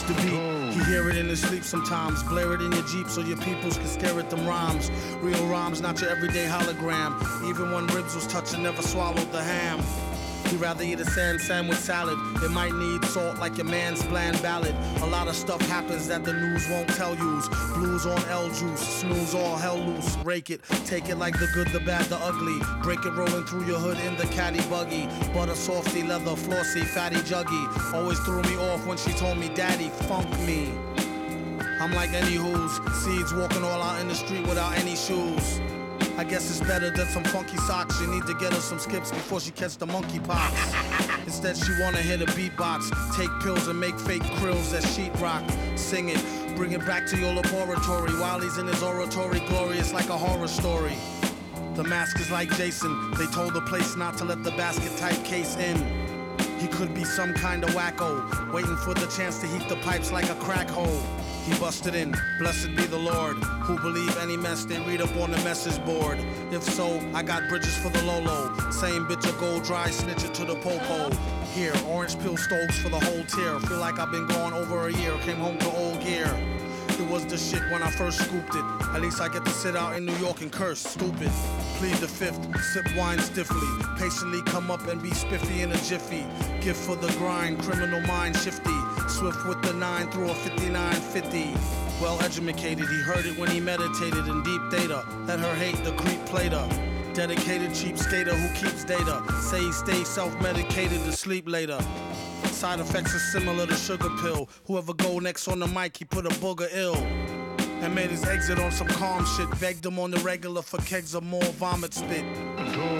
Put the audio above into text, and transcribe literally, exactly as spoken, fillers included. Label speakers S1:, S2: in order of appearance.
S1: the beat. He hear it in his sleep sometimes. Blare it in your Jeep so your peoples can stare at them rhymes. Real rhymes, not your everyday hologram. Even when ribs was touching, never swallowed the ham. He'd rather eat a sand sandwich salad. It might need salt like your man's bland ballad. A lot of stuff happens that the news won't tell yous. Blues on L juice, snooze all hell loose. Rake it, take it like the good, the bad, the ugly. Break it rolling through your hood in the caddy buggy. Butter softy, leather, flossy, fatty juggy. Always threw me off when she told me, daddy, funk me. I'm like any who's seeds walking all out in the street without any shoes. I guess it's better than some funky socks. You need to get her some skips before she catch the monkey pox. Instead she wanna hit a beatbox, take pills and make fake krills that sheetrock. Sing it, bring it back to your laboratory. While he's in his oratory, glorious like a horror story. The mask is like Jason. They told the place not to let the basket type case in. He could be some kind of wacko, waiting for the chance to heat the pipes like a crack hole. He busted in, blessed be the Lord, who believe any mess they read up on the message board. If so, I got bridges for the Lolo. Same bitch a gold dry, snitch it to the popo. Here, orange peel stokes for the whole tier. Feel like I've been gone over a year, came home to old gear. It was the shit when I first scooped it. At least I get to sit out in New York and curse, stupid. Plead the fifth, sip wine stiffly. Patiently come up and be spiffy in a jiffy. Gift for the grind, criminal mind shifty. Swift with the nine through a fifty-nine fifty. Well educated, he heard it when he meditated in deep data. Let her hate the creep played her. Dedicated cheap skater who keeps data. Say he stays self-medicated to sleep later. Side effects are similar to sugar pill. Whoever go next on the mic, he put a booger ill. And made his exit on some calm shit. Begged him on the regular for kegs of more vomit spit.